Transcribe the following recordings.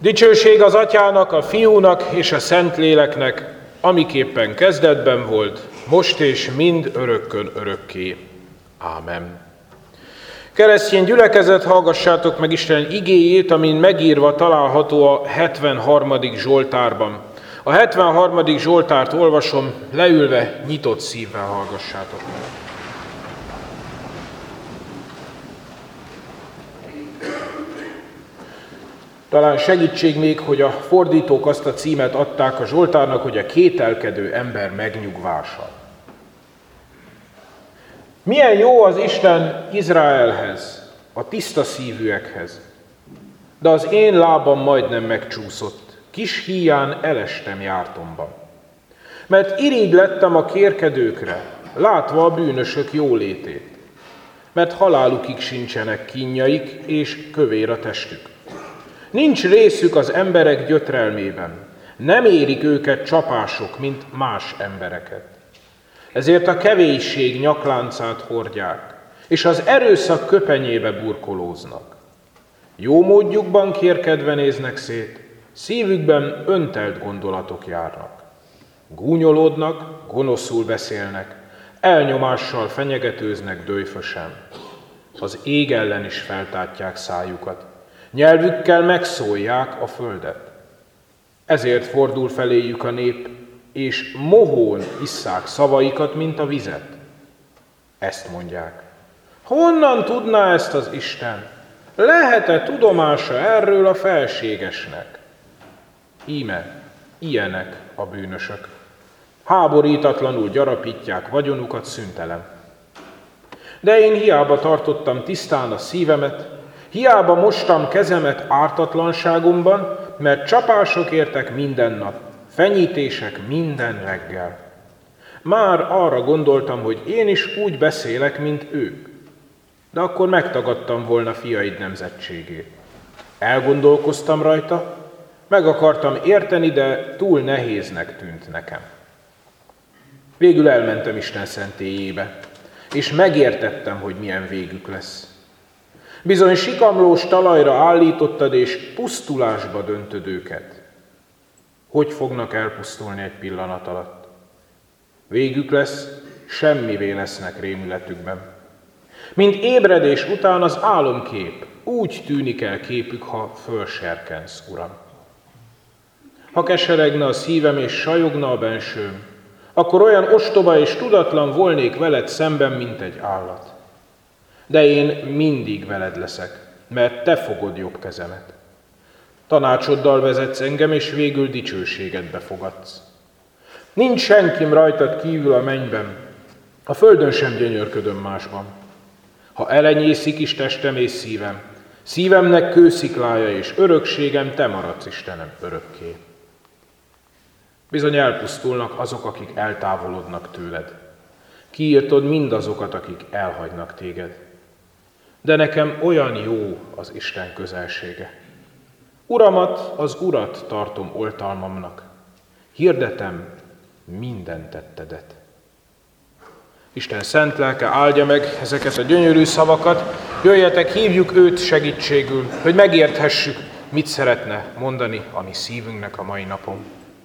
Dicsőség az Atyának, a Fiúnak és a Szentléleknek, amiképpen kezdetben volt, most és mind örökkön örökké. Ámen. Keresztény gyülekezet, hallgassátok meg Isten igéjét, amin megírva található a 73. Zsoltárban. A 73. Zsoltárt olvasom, leülve, nyitott szívvel hallgassátok meg. Talán segítség még, hogy a fordítók azt a címet adták a Zsoltárnak, hogy a kételkedő ember megnyugvása. Milyen jó az Isten Izraelhez, a tiszta szívűekhez, de az én lábam majdnem megcsúszott, kis híján elestem jártomban. Mert irigy lettem a kérkedőkre, látva a bűnösök jólétét, mert halálukig sincsenek kínjaik, és kövér a testük. Nincs részük az emberek gyötrelmében, nem érik őket csapások, mint más embereket. Ezért a kevésség nyakláncát hordják, és az erőszak köpenyébe burkolóznak. Jó módjukban kérkedve néznek szét, szívükben öntelt gondolatok járnak. Gúnyolódnak, gonoszul beszélnek, elnyomással fenyegetőznek döjfösen. Az ég ellen is feltátják szájukat, nyelvükkel megszólják a földet. Ezért fordul feléjük a nép, és mohón isszák szavaikat, mint a vizet. Ezt mondják. Honnan tudná ezt az Isten? Lehet-e tudomása erről a felségesnek? Íme, ilyenek a bűnösök. Háborítatlanul gyarapítják vagyonukat szüntelen. De én hiába tartottam tisztán a szívemet, hiába mostam kezemet ártatlanságomban, mert csapások értek minden nap, fenyítések minden reggel. Már arra gondoltam, hogy én is úgy beszélek, mint ők, de akkor megtagadtam volna fiaid nemzetségét. Elgondolkoztam rajta, meg akartam érteni, de túl nehéznek tűnt nekem. Végül elmentem Isten szentélyébe, és megértettem, hogy milyen végük lesz. Bizony sikamlós talajra állítottad, és pusztulásba döntöd őket. Hogy fognak elpusztulni egy pillanat alatt? Végük lesz, semmivé lesznek rémületükben. Mint ébredés után az álomkép, úgy tűnik el képük, ha fölserkensz, Uram. Ha keseregne a szívem és sajogna a bensőm, akkor olyan ostoba és tudatlan volnék veled szemben, mint egy állat. De én mindig veled leszek, mert te fogod jobb kezemet. Tanácsoddal vezetsz engem, és végül dicsőségedbe fogadsz. Nincs senkim rajtad kívül a mennyben, a földön sem gyönyörködöm másban. Ha elenyészik is testem és szívem, szívemnek kősziklája és örökségem, te maradsz, Istenem, örökké. Bizony elpusztulnak azok, akik eltávolodnak tőled. Kiírtod mindazokat, akik elhagynak téged. De nekem olyan jó az Isten közelsége. Uramat, az Urat tartom oltalmamnak. Hirdetem minden tettedet. Isten szent lelke áldja meg ezeket a gyönyörű szavakat. Jöjjetek, hívjuk őt segítségül, hogy megérthessük, mit szeretne mondani a mi szívünknek a mai napon.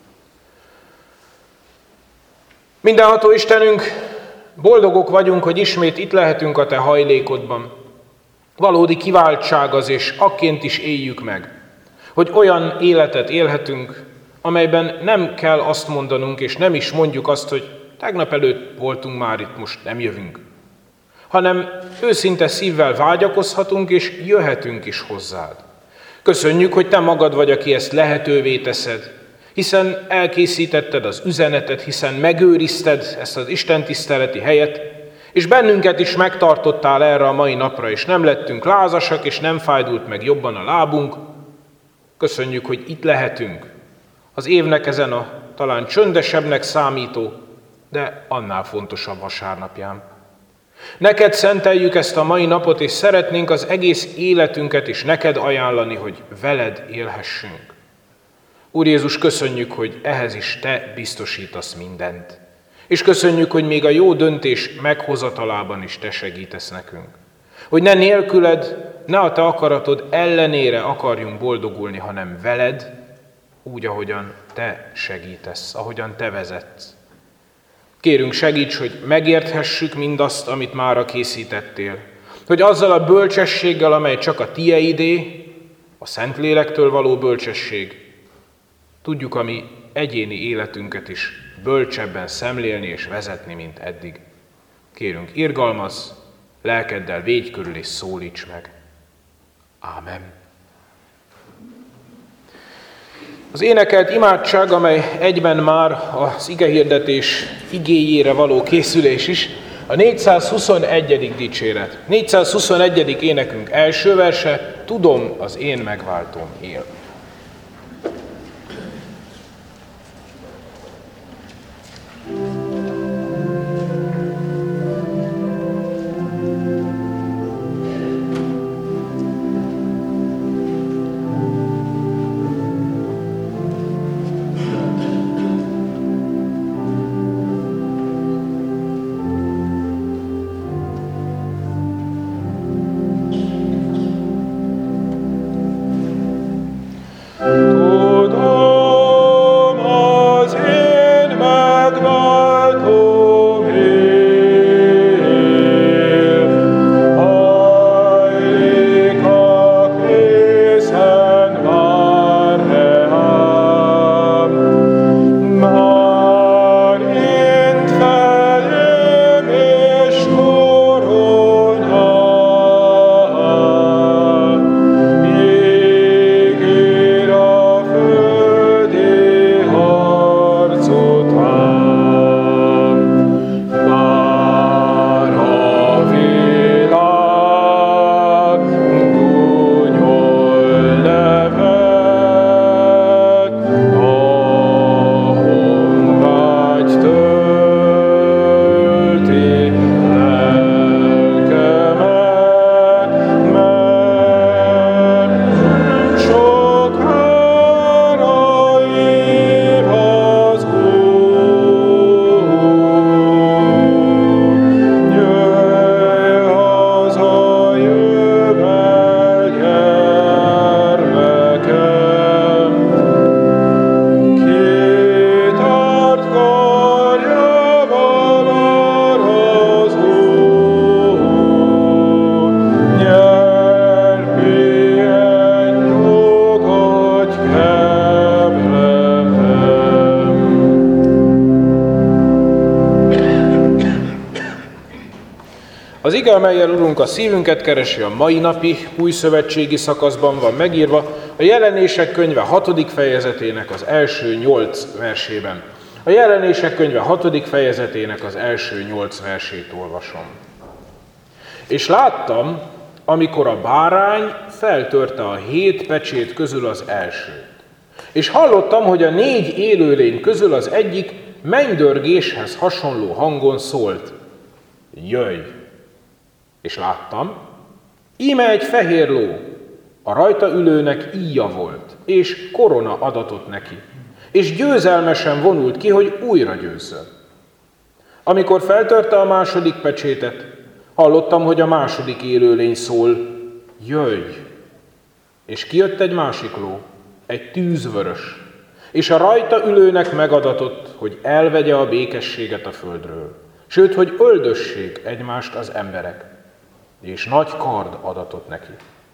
Mindenható Istenünk, boldogok vagyunk, hogy ismét itt lehetünk a te hajlékodban. Valódi kiváltság az, és akként is éljük meg, hogy olyan életet élhetünk, amelyben nem kell azt mondanunk, és nem is mondjuk azt, hogy tegnap előtt voltunk már itt, most nem jövünk, hanem őszinte szívvel vágyakozhatunk, és jöhetünk is hozzád. Köszönjük, hogy te magad vagy, aki ezt lehetővé teszed, hiszen elkészítetted az üzenetet, hiszen megőrizted ezt az istentiszteleti helyet, és bennünket is megtartottál erre a mai napra, és nem lettünk lázasak, és nem fájdult meg jobban a lábunk. Köszönjük, hogy itt lehetünk. Az évnek ezen a talán csöndesebbnek számító, de annál fontosabb vasárnapján. Neked szenteljük ezt a mai napot, és szeretnénk az egész életünket is neked ajánlani, hogy veled élhessünk. Úr Jézus, köszönjük, hogy ehhez is te biztosítasz mindent. És köszönjük, hogy még a jó döntés meghozatalában is te segítesz nekünk. Hogy ne nélküled, ne a te akaratod ellenére akarjunk boldogulni, hanem veled, úgy, ahogyan te segítesz, ahogyan te vezetsz. Kérünk, segíts, hogy megérthessük mindazt, amit mára készítettél, hogy azzal a bölcsességgel, amely csak a tieidé, a Szentlélektől való bölcsesség, tudjuk a mi egyéni életünket is bölcsebben szemlélni és vezetni, mint eddig. Kérünk, irgalmazz, lelkeddel védj körül és szólíts meg. Ámen. Az énekelt imádság, amely egyben már az igehirdetés igéjére való készülés is, a 421. dicséret. 421. énekünk első verse, tudom, az én megváltóm él. Az ige, amellyel Urunk a szívünket keresi, a mai napi újszövetségi szakaszban van megírva a Jelenések könyve 6. fejezetének az első 8 versében. A Jelenések könyve 6. fejezetének az első 8 versét olvasom. És láttam, amikor a bárány feltörte a 7 pecsét közül az elsőt. És hallottam, hogy a 4 élőlény közül az egyik mennydörgéshez hasonló hangon szólt: jöjj! És láttam, íme egy fehér ló, a rajta ülőnek íja volt, és korona adatott neki, és győzelmesen vonult ki, hogy újra győzzön. Amikor feltörte a második pecsétet, hallottam, hogy a második élőlény szól: jöjj! És kijött egy másik ló, egy tűzvörös, és a rajta ülőnek megadatott, hogy elvegye a békességet a földről, sőt, hogy öldössék egymást az emberek, és nagy kard adatott neki.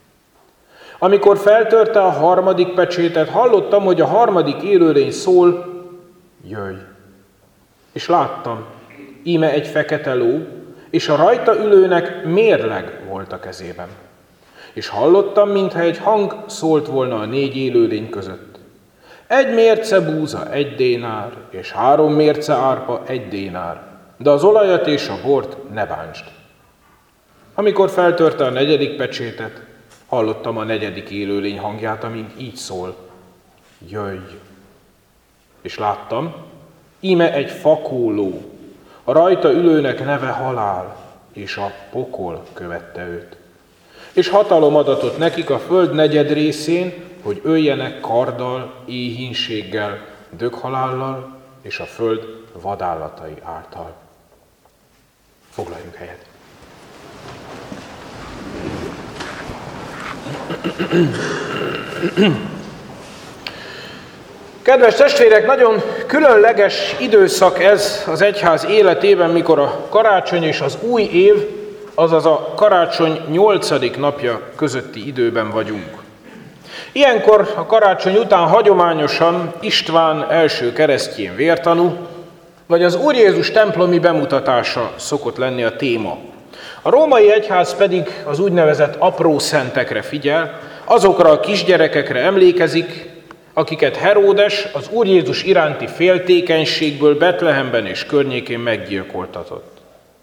Amikor feltörte a harmadik pecsétet, hallottam, hogy a harmadik élőlény szól: jöjj! És láttam, íme egy fekete ló, és a rajta ülőnek mérleg volt a kezében. És hallottam, mintha egy hang szólt volna a 4 élőlény között: 1 mérce búza 1 dénár, és 3 mérce árpa 1 dénár, de az olajat és a bort ne bántsd. Amikor feltörte a 4. pecsétet, hallottam a 4. élőlény hangját, amint így szól: jöjj! És láttam, íme egy fakó ló, a rajta ülőnek neve Halál, és a pokol követte őt. És hatalom adatott nekik a föld 4. részén, hogy öljenek karddal, éhínséggel, döghalállal és a föld vadállatai által. Foglaljunk helyet! Kedves testvérek, nagyon különleges időszak ez az egyház életében, mikor a karácsony és az új év, azaz a karácsony 8. napja közötti időben vagyunk. Ilyenkor a karácsony után hagyományosan István első keresztjén vértanú, vagy az Úr Jézus templomi bemutatása szokott lenni a téma. A római egyház pedig az úgynevezett apró szentekre figyel, azokra a kisgyerekekre emlékezik, akiket Heródes az Úr Jézus iránti féltékenységből Betlehemben és környékén meggyilkoltatott.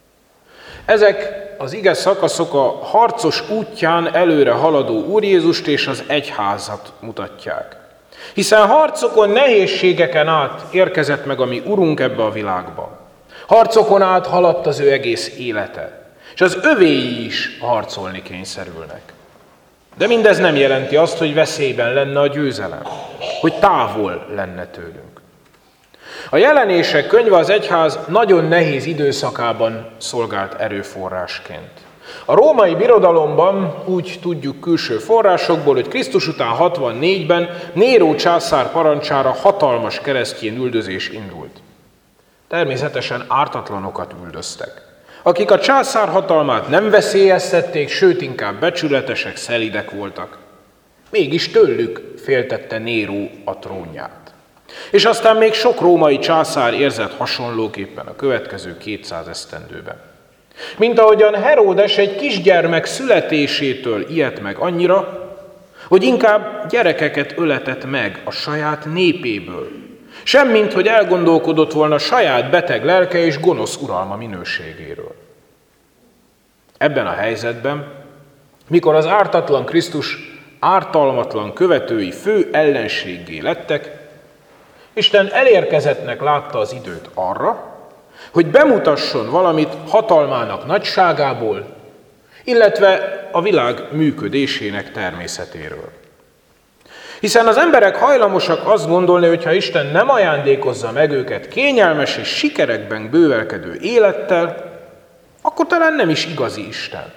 Ezek az ige szakaszok a harcos útján előre haladó Úr Jézust és az egyházat mutatják. Hiszen harcokon, nehézségeken át érkezett meg a mi Urunk ebbe a világba. Harcokon át haladt az ő egész élete, és az övéi is harcolni kényszerülnek. De mindez nem jelenti azt, hogy veszélyben lenne a győzelem, hogy távol lenne tőlünk. A Jelenések könyve az egyház nagyon nehéz időszakában szolgált erőforrásként. A római birodalomban úgy tudjuk külső forrásokból, hogy Krisztus után 64-ben Néró császár parancsára hatalmas keresztjén üldözés indult. Természetesen ártatlanokat üldöztek, akik a császár hatalmát nem veszélyeztették, sőt inkább becsületesek, szelídek voltak. Mégis tőlük féltette Néró a trónját. És aztán még sok római császár érzett hasonlóképpen a következő 200 esztendőben. Mint ahogyan Heródes egy kisgyermek születésétől ijedt meg annyira, hogy inkább gyerekeket öletett meg a saját népéből, semmint hogy elgondolkodott volna saját beteg lelke és gonosz uralma minőségéről. Ebben a helyzetben, mikor az ártatlan Krisztus ártalmatlan követői fő ellenséggé lettek, Isten elérkezettnek látta az időt arra, hogy bemutasson valamit hatalmának nagyságából, illetve a világ működésének természetéről. Hiszen az emberek hajlamosak azt gondolni, hogy ha Isten nem ajándékozza meg őket kényelmes és sikerekben bővelkedő élettel, akkor talán nem is igazi Isten.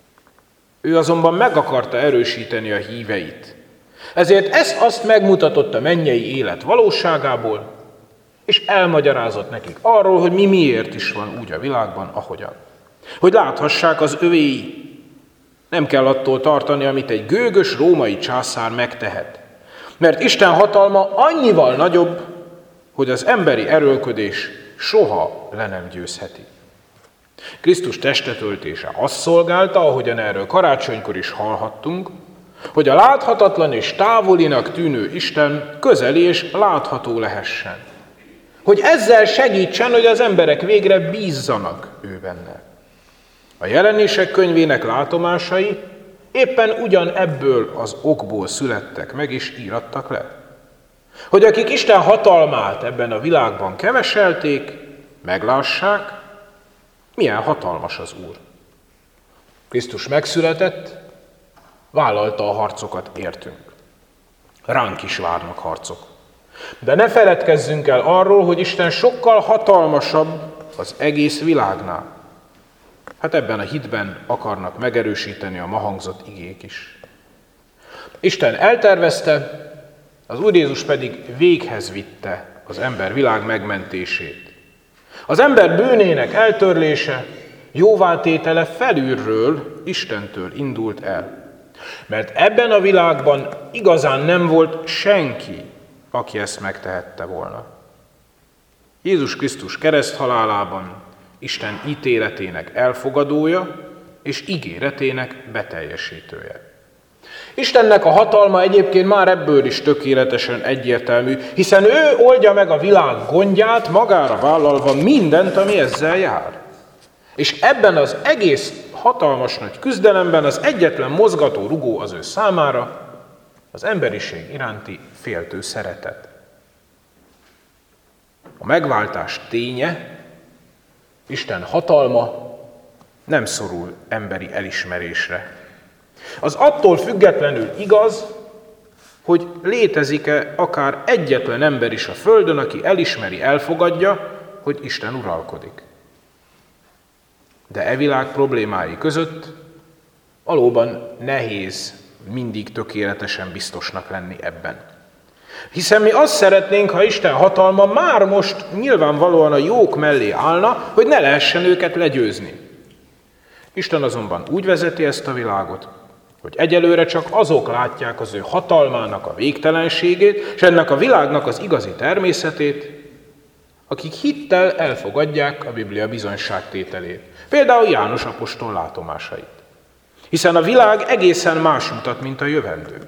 Ő azonban meg akarta erősíteni a híveit. Ezért ezt-azt megmutatott a mennyei élet valóságából, és elmagyarázott nekik arról, hogy miért is van úgy a világban, ahogyan. Hogy láthassák az övéi. Nem kell attól tartani, amit egy gőgös római császár megtehet. Mert Isten hatalma annyival nagyobb, hogy az emberi erőlködés soha le nem győzheti. Krisztus testetöltése azt szolgálta, ahogyan erről karácsonykor is hallhattunk, hogy a láthatatlan és távolinak tűnő Isten közeli és látható lehessen. Hogy ezzel segítsen, hogy az emberek végre bízzanak ő benne. A Jelenések könyvének látomásai éppen ugyan ebből az okból születtek meg és írattak le. Hogy akik Isten hatalmát ebben a világban keveselték, meglássák, milyen hatalmas az Úr. Krisztus megszületett, vállalta a harcokat értünk. Ránk is várnak harcok. De ne feledkezzünk el arról, hogy Isten sokkal hatalmasabb az egész világnál. Hát ebben a hitben akarnak megerősíteni a ma hangzott igék is. Isten eltervezte, az Úr Jézus pedig véghez vitte az ember világ megmentését. Az ember bűnének eltörlése, jóvátétele felülről, Istentől indult el. Mert ebben a világban igazán nem volt senki, aki ezt megtehette volna. Jézus Krisztus kereszthalálában Isten ítéletének elfogadója és ígéretének beteljesítője. Istennek a hatalma egyébként már ebből is tökéletesen egyértelmű, hiszen ő oldja meg a világ gondját, magára vállalva mindent, ami ezzel jár. És ebben az egész hatalmas nagy küzdelemben az egyetlen mozgató rugó az ő számára az emberiség iránti féltő szeretet. A megváltás ténye, Isten hatalma nem szorul emberi elismerésre. Az attól függetlenül igaz, hogy létezik-e akár egyetlen ember is a földön, aki elismeri, elfogadja, hogy Isten uralkodik. De e világ problémái között valóban nehéz mindig tökéletesen biztosnak lenni ebben. Hiszen mi azt szeretnénk, ha Isten hatalma már most nyilvánvalóan a jók mellé állna, hogy ne lehessen őket legyőzni. Isten azonban úgy vezeti ezt a világot, hogy egyelőre csak azok látják az ő hatalmának a végtelenségét, és ennek a világnak az igazi természetét, akik hittel elfogadják a Biblia bizonyságtételét. Például János apostol látomásait. Hiszen a világ egészen más mutat, mint a jövendő.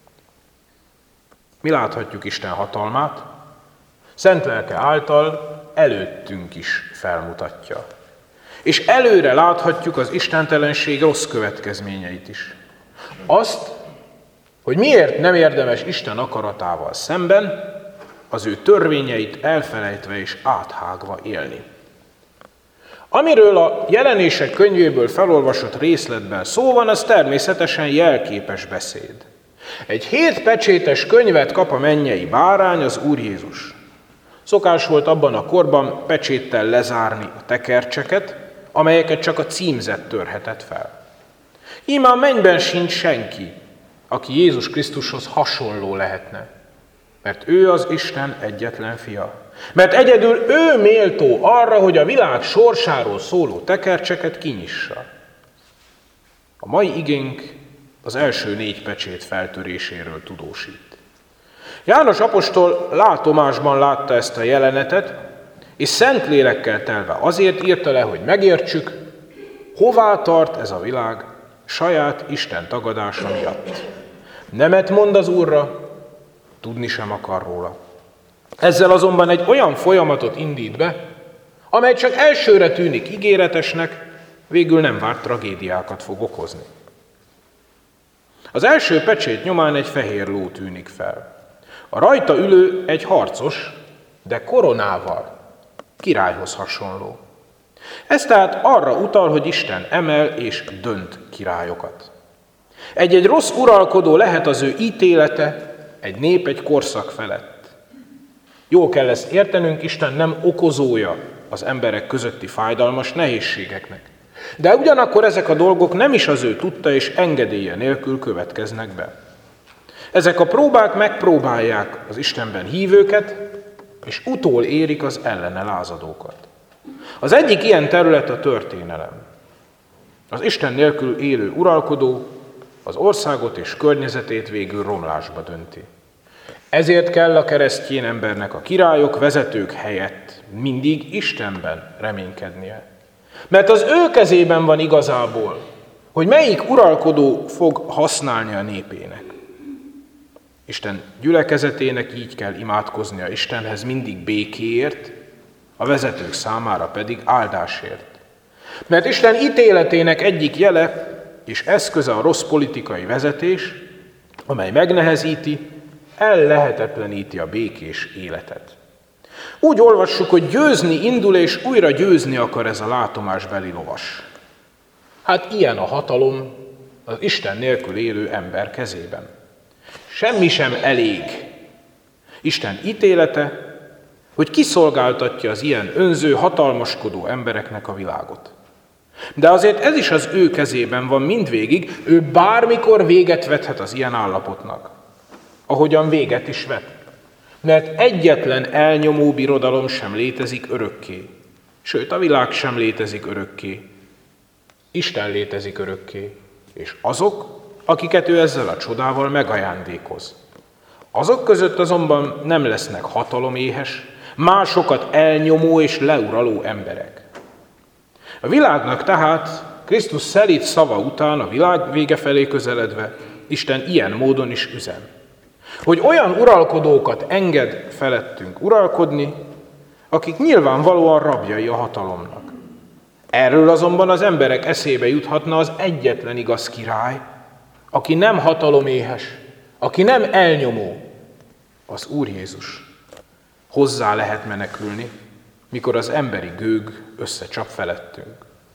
Mi láthatjuk Isten hatalmát, szent lelke által előttünk is felmutatja. És előre láthatjuk az istentelenség rossz következményeit is. Azt, hogy miért nem érdemes Isten akaratával szemben az ő törvényeit elfelejtve és áthágva élni. Amiről a Jelenések könyvéből felolvasott részletben szó van, az természetesen jelképes beszéd. Egy 7 pecsétes könyvet kap a mennyei bárány, az Úr Jézus. Szokás volt abban a korban pecséttel lezárni a tekercseket, amelyeket csak a címzett törhetett fel. Íme a mennyben sincs senki, aki Jézus Krisztushoz hasonló lehetne, mert ő az Isten egyetlen fia. Mert egyedül ő méltó arra, hogy a világ sorsáról szóló tekercseket kinyissa. A mai igénk az első 4 pecsét feltöréséről tudósít. János apostol látomásban látta ezt a jelenetet, és szent lélekkel telve azért írta le, hogy megértsük, hová tart ez a világ saját Isten tagadása miatt. Nemet mond az Úrra, tudni sem akar róla. Ezzel azonban egy olyan folyamatot indít be, amely csak elsőre tűnik ígéretesnek, végül nem várt tragédiákat fog okozni. Az első pecsét nyomán egy fehér ló tűnik fel. A rajta ülő egy harcos, de koronával, királyhoz hasonló. Ez tehát arra utal, hogy Isten emel és dönt királyokat. Egy rossz uralkodó lehet az ő ítélete egy nép, egy korszak felett. Jól kell ezt értenünk, Isten nem okozója az emberek közötti fájdalmas nehézségeknek. De ugyanakkor ezek a dolgok nem is az ő tudta és engedélye nélkül következnek be. Ezek a próbák megpróbálják az Istenben hívőket, és utól érik az ellene lázadókat. Az egyik ilyen terület a történelem. Az Isten nélkül élő uralkodó az országot és környezetét végül romlásba dönti. Ezért kell a keresztény embernek a királyok, vezetők helyett mindig Istenben reménykednie. Mert az ő kezében van igazából, hogy melyik uralkodó fog használni a népének. Isten gyülekezetének így kell imádkoznia Istenhez mindig békéért, a vezetők számára pedig áldásért. Mert Isten ítéletének egyik jele és eszköze a rossz politikai vezetés, amely megnehezíti, ellehetetleníti a békés életet. Úgy olvassuk, hogy győzni indul, és újra győzni akar ez a látomásbeli lovas. Hát ilyen a hatalom az Isten nélkül élő ember kezében. Semmi sem elég. Isten ítélete, hogy kiszolgáltatja az ilyen önző, hatalmaskodó embereknek a világot. De azért ez is az ő kezében van mindvégig, ő bármikor véget vethet az ilyen állapotnak. Ahogyan véget is vet. Mert egyetlen elnyomó birodalom sem létezik örökké. Sőt, a világ sem létezik örökké. Isten létezik örökké. És azok, akiket ő ezzel a csodával megajándékoz. Azok között azonban nem lesznek hataloméhes, másokat elnyomó és leuraló emberek. A világnak tehát Krisztus szelíd szava után a világ vége felé közeledve Isten ilyen módon is üzen. Hogy olyan uralkodókat enged felettünk uralkodni, akik nyilvánvalóan rabjai a hatalomnak. Erről azonban az emberek eszébe juthatna az egyetlen igaz király, aki nem hataloméhes, aki nem elnyomó, az Úr Jézus. Hozzá lehet menekülni, mikor az emberi gőg összecsap felettünk.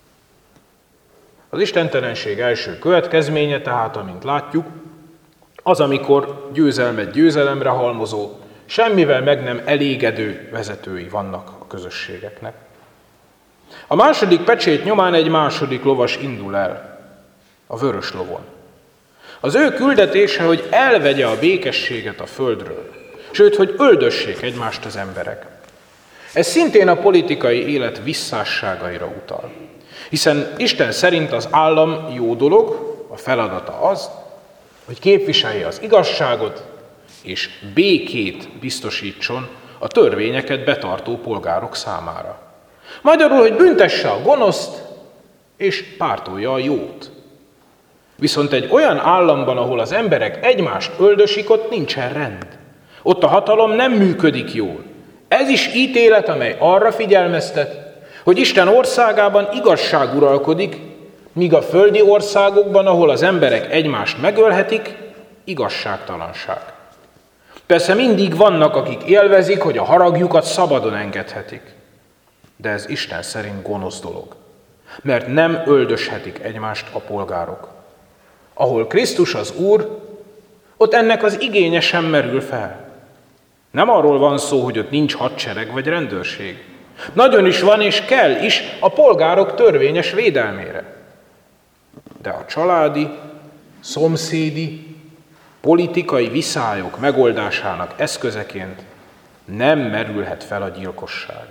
Az istentelenség első következménye tehát, amint látjuk, az, amikor győzelmet győzelemre halmozó, semmivel meg nem elégedő vezetői vannak a közösségeknek. A második pecsét nyomán egy második lovas indul el, a vörös lovon. Az ő küldetése, hogy elvegye a békességet a földről, sőt, hogy öldössék egymást az emberek. Ez szintén a politikai élet visszásságaira utal. Hiszen Isten szerint az állam jó dolog, a feladata az, hogy képviselje az igazságot, és békét biztosítson a törvényeket betartó polgárok számára. Magyarul, hogy büntesse a gonoszt, és pártolja a jót. Viszont egy olyan államban, ahol az emberek egymást öldösik, ott nincsen rend. Ott a hatalom nem működik jól. Ez is ítélet, amely arra figyelmeztet, hogy Isten országában igazság uralkodik, míg a földi országokban, ahol az emberek egymást megölhetik, igazságtalanság. Persze mindig vannak, akik élvezik, hogy a haragjukat szabadon engedhetik. De ez Isten szerint gonosz dolog, mert nem öldöshetik egymást a polgárok. Ahol Krisztus az Úr, ott ennek az igénye sem merül fel. Nem arról van szó, hogy ott nincs hadsereg vagy rendőrség. Nagyon is van és kell is a polgárok törvényes védelmére. De a családi, szomszédi, politikai viszályok megoldásának eszközeként nem merülhet fel a gyilkosság.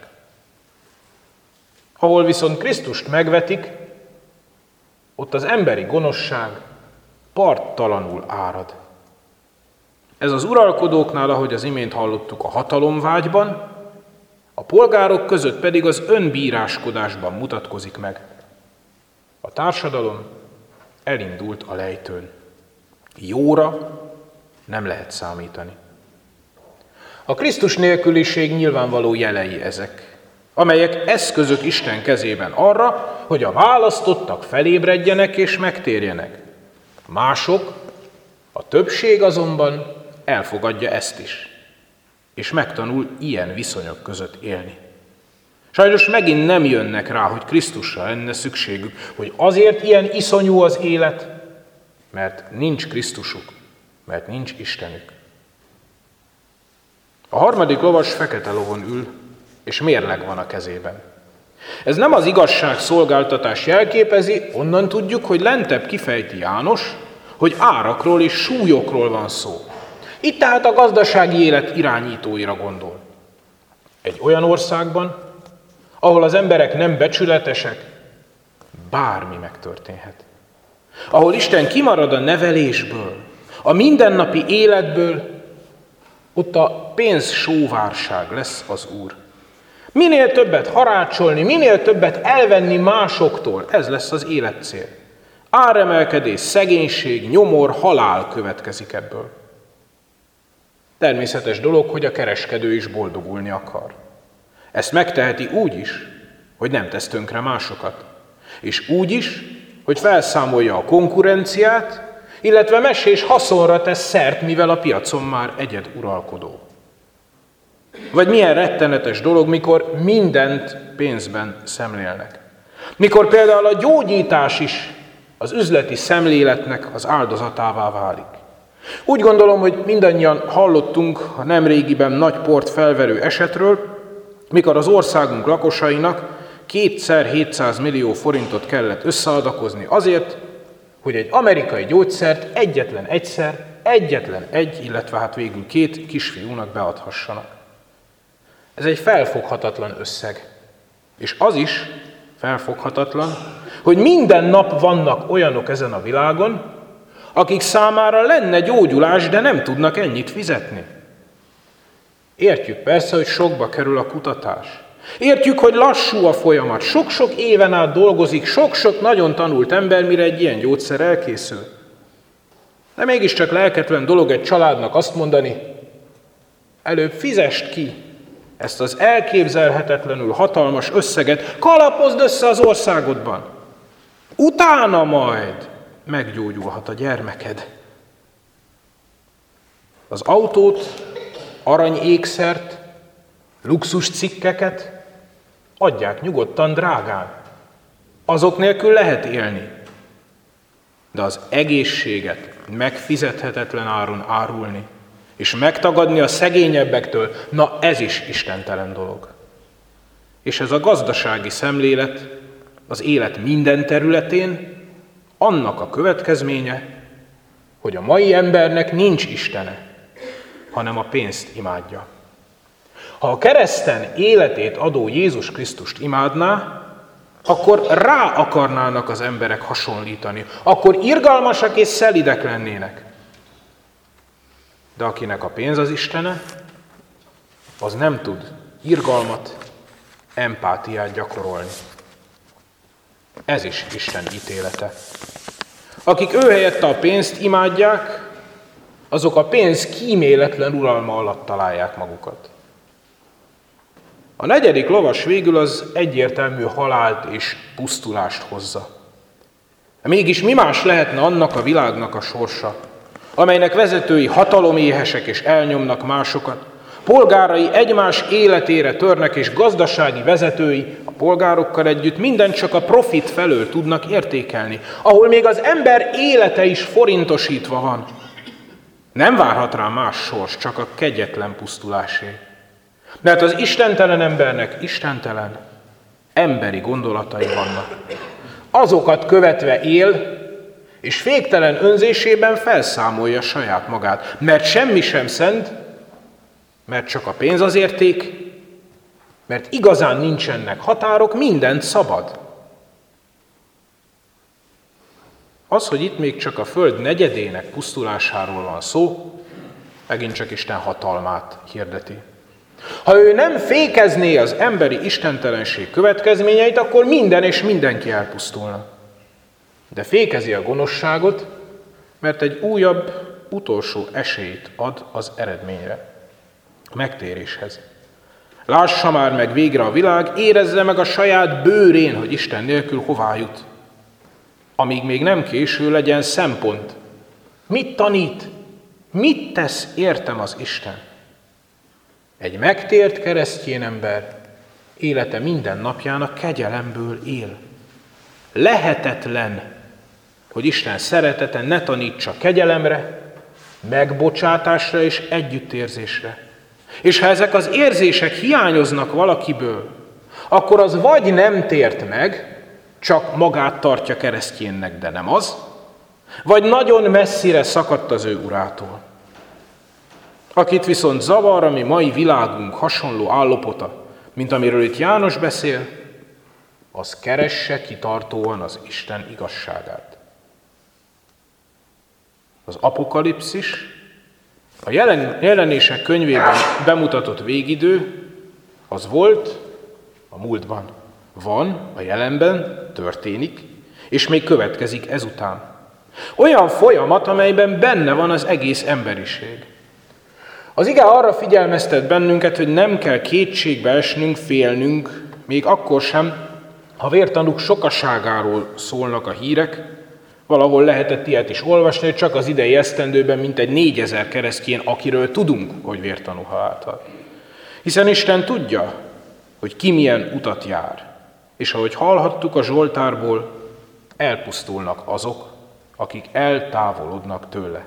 Ahol viszont Krisztust megvetik, ott az emberi gonoszság parttalanul árad. Ez az uralkodóknál, ahogy az imént hallottuk, a hatalomvágyban, a polgárok között pedig az önbíráskodásban mutatkozik meg. A társadalom elindult a lejtőn. Jóra nem lehet számítani. A Krisztus nélküliség nyilvánvaló jelei ezek, amelyek eszközök Isten kezében arra, hogy a választottak felébredjenek és megtérjenek. Mások, a többség azonban elfogadja ezt is, és megtanul ilyen viszonyok között élni. Sajnos megint nem jönnek rá, hogy Krisztusra lenne szükségük, hogy azért ilyen iszonyú az élet, mert nincs Krisztusuk, mert nincs Istenük. A harmadik lovas fekete lovon ül, és mérleg van a kezében. Ez nem az igazságszolgáltatás jelképezi, onnan tudjuk, hogy lentebb kifejti János, hogy árakról és súlyokról van szó. Itt tehát a gazdasági élet irányítóira gondol. Egy olyan országban, ahol az emberek nem becsületesek, bármi megtörténhet. Ahol Isten kimarad a nevelésből, a mindennapi életből, ott a pénzsóvárság lesz az Úr. Minél többet harácsolni, minél többet elvenni másoktól, ez lesz az életcél. Áremelkedés, szegénység, nyomor, halál következik ebből. Természetes dolog, hogy a kereskedő is boldogulni akar. Ezt megteheti úgy is, hogy nem tesz tönkre másokat, és úgy is, hogy felszámolja a konkurenciát, illetve mesés haszonra tesz szert, mivel a piacon már egyed uralkodó. Vagy milyen rettenetes dolog, mikor mindent pénzben szemlélnek. Mikor például a gyógyítás is az üzleti szemléletnek az áldozatává válik. Úgy gondolom, hogy mindannyian hallottunk a nemrégiben nagy port felverő esetről, mikor az országunk lakosainak 2x700 millió forintot kellett összeadakozni azért, hogy egy amerikai gyógyszert egyetlen egy, illetve hát végül 2 kisfiúnak beadhassanak. Ez egy felfoghatatlan összeg. És az is felfoghatatlan, hogy minden nap vannak olyanok ezen a világon, akik számára lenne gyógyulás, de nem tudnak ennyit fizetni. Értjük persze, hogy sokba kerül a kutatás. Értjük, hogy lassú a folyamat. Sok-sok éven át dolgozik, sok-sok nagyon tanult ember, mire egy ilyen gyógyszer elkészül. De mégiscsak lelketlen dolog egy családnak azt mondani, előbb fizest ki ezt az elképzelhetetlenül hatalmas összeget, kalapozd össze az országodban. Utána majd meggyógyulhat a gyermeked. Az autót, aranyékszert, luxus cikkeket adják nyugodtan drágán. Azok nélkül lehet élni. De az egészséget megfizethetetlen áron árulni, és megtagadni a szegényebbektől, na ez is istentelen dolog. És ez a gazdasági szemlélet az élet minden területén annak a következménye, hogy a mai embernek nincs istene, hanem a pénzt imádja. Ha a kereszten életét adó Jézus Krisztust imádná, akkor rá akarnának az emberek hasonlítani, akkor irgalmasak és szelidek lennének. De akinek a pénz az istene, az nem tud irgalmat, empátiát gyakorolni. Ez is Isten ítélete. Akik ő helyette a pénzt imádják, azok a pénz kíméletlen uralma alatt találják magukat. A 4. lovas végül az egyértelmű halált és pusztulást hozza. Mégis mi más lehetne annak a világnak a sorsa, amelynek vezetői hataloméhesek és elnyomnak másokat, polgárai egymás életére törnek, és gazdasági vezetői a polgárokkal együtt mindent csak a profit felől tudnak értékelni, ahol még az ember élete is forintosítva van. Nem várhat rá más sors, csak a kegyetlen pusztulásé. Mert az istentelen embernek istentelen, emberi gondolatai vannak. Azokat követve él, és féktelen önzésében felszámolja saját magát. Mert semmi sem szent, mert csak a pénz az érték, mert igazán nincsenek határok, mindent szabad. Az, hogy itt még csak a föld negyedének pusztulásáról van szó, megint csak Isten hatalmát hirdeti. Ha ő nem fékezné az emberi istentelenség következményeit, akkor minden és mindenki elpusztulna. De fékezi a gonoszságot, mert egy újabb, utolsó esélyt ad az eredményre, a megtéréshez. Lássa már meg végre a világ, érezze meg a saját bőrén, hogy Isten nélkül hová jut. Amíg még nem késő, legyen szempont. Mit tanít? Mit tesz értem az Isten? Egy megtért keresztény ember élete minden napján a kegyelemből él. Lehetetlen, hogy Isten szeretete ne tanítsa kegyelemre, megbocsátásra és együttérzésre. És ha ezek az érzések hiányoznak valakiből, akkor az vagy nem tért meg, csak magát tartja keresztjénnek, de nem az, vagy nagyon messzire szakadt az ő urától. Akit viszont zavar a mi mai világunk hasonló állapota, mint amiről itt János beszél, az keresse kitartóan az Isten igazságát. Az Apokalipszis, a jelenések könyvében bemutatott végidő, az volt a múltban, van a jelenben, történik, és még következik ezután. Olyan folyamat, amelyben benne van az egész emberiség. Az ige arra figyelmeztet bennünket, hogy nem kell kétségbe esnünk, félnünk, még akkor sem, ha vértanúk sokaságáról szólnak a hírek. Valahol lehetett ilyet is olvasni, hogy csak az idei esztendőben mintegy 4000 keresztény, akiről tudunk, hogy vértanú halált. Hiszen Isten tudja, hogy ki milyen utat jár. És ahogy hallhattuk a Zsoltárból, elpusztulnak azok, akik eltávolodnak tőle.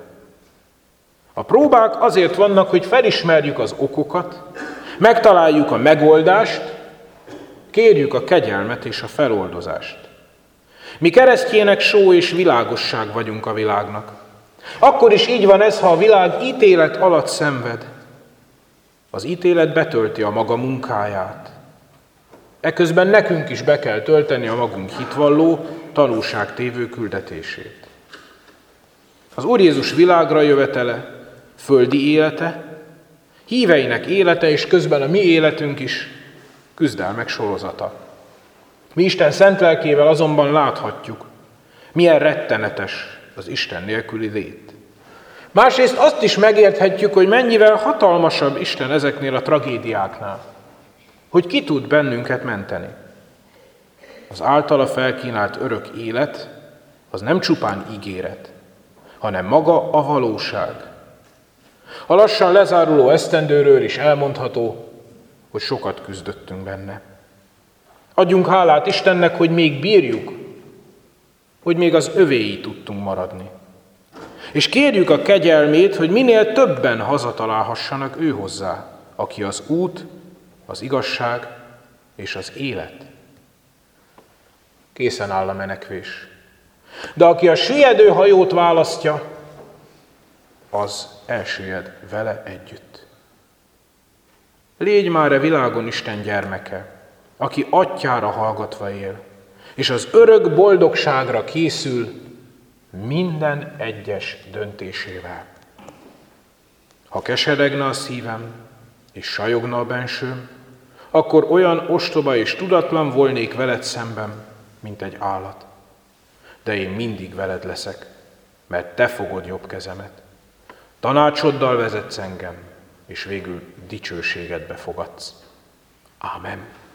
A próbák azért vannak, hogy felismerjük az okokat, megtaláljuk a megoldást, kérjük a kegyelmet és a feloldozást. Mi keresztjének só és világosság vagyunk a világnak. Akkor is így van ez, ha a világ ítélet alatt szenved. Az ítélet betölti a maga munkáját. Eközben nekünk is be kell tölteni a magunk hitvalló, tanúságtévő küldetését. Az Úr Jézus világra jövetele, földi élete, híveinek élete és közben a mi életünk is küzdelmek sorozata. Mi Isten szent lelkével azonban láthatjuk, milyen rettenetes az Isten nélküli lét. Másrészt azt is megérthetjük, hogy mennyivel hatalmasabb Isten ezeknél a tragédiáknál, hogy ki tud bennünket menteni. Az általa felkínált örök élet, az nem csupán ígéret, hanem maga a valóság. A lassan lezáruló esztendőről is elmondható, hogy sokat küzdöttünk benne. Adjunk hálát Istennek, hogy még bírjuk, hogy még az övéi tudtunk maradni. És kérjük a kegyelmét, hogy minél többen hazatalálhassanak ő hozzá, aki az út, az igazság és az élet. Készen áll a menekvés. De aki a süllyedő hajót választja, az elsüllyed vele együtt. Légy már a világon Isten gyermeke, aki atyára hallgatva él, és az örök boldogságra készül minden egyes döntésével. Ha keseregne a szívem, és sajogna a bensőm, akkor olyan ostoba és tudatlan volnék veled szemben, mint egy állat. De én mindig veled leszek, mert te fogod jobb kezemet. Tanácsoddal vezetsz engem, és végül dicsőségedbe fogadsz. Ámen.